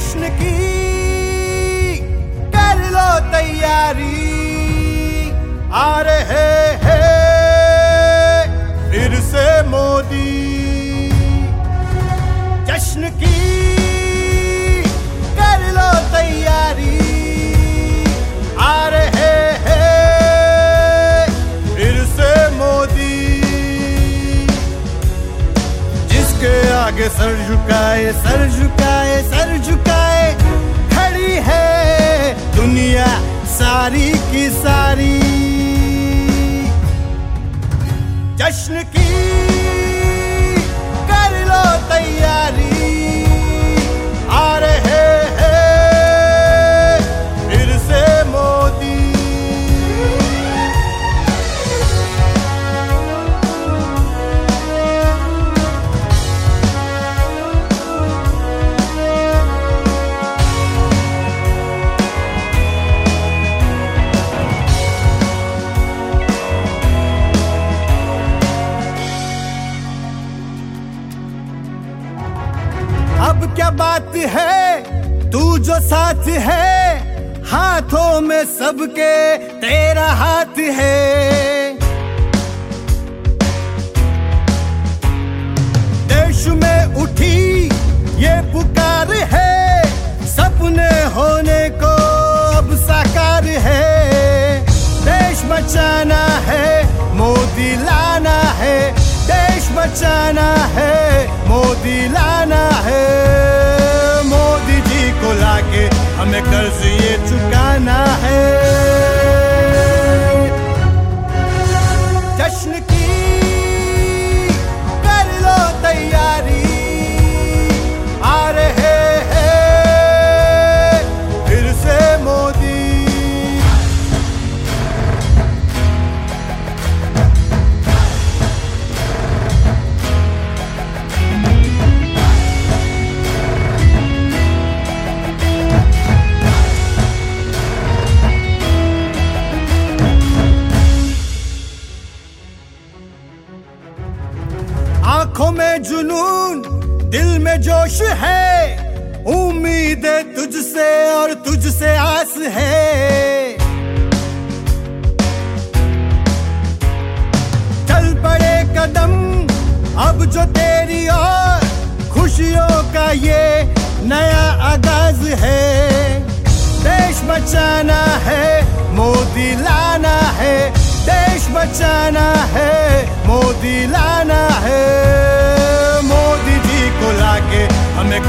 जश्न की कर लो तैयारी, आ रहे हैं फिर से मोदी। जश्न की कर लो तैयारी, आ रहे हैं फिर से मोदी। जिसके आगे सर झुकाए सर झुकाए सर झुकाए खड़ी है दुनिया सारी की सारी। जश्न की कर लो तैयारी, आ रहे हैं फिर से मोदी। अब क्या बात है तू जो साथ है, हाथों में सबके तेरा हाथ है। देश में उठी ये पुकार है, सपने होने को अब साकार है। देश बचाना है मोदी लाना है, देश बचाना है मोदी लाना है। मोदी जी को लाके हमें कर्ज ये चुकाना है। जश्न की कर लो तैयारी, आ रहे हैं फिर से मोदी। आंखों में जुनून दिल में जोश है, उम्मीद है तुझसे और तुझसे आस है। चल पड़े कदम अब जो तेरी और, खुशियों का ये नया आगाज है। देश बचाना है मोदी लाना है, देश बचाना है मोदी लाना है। मोदी जी को लाके हमें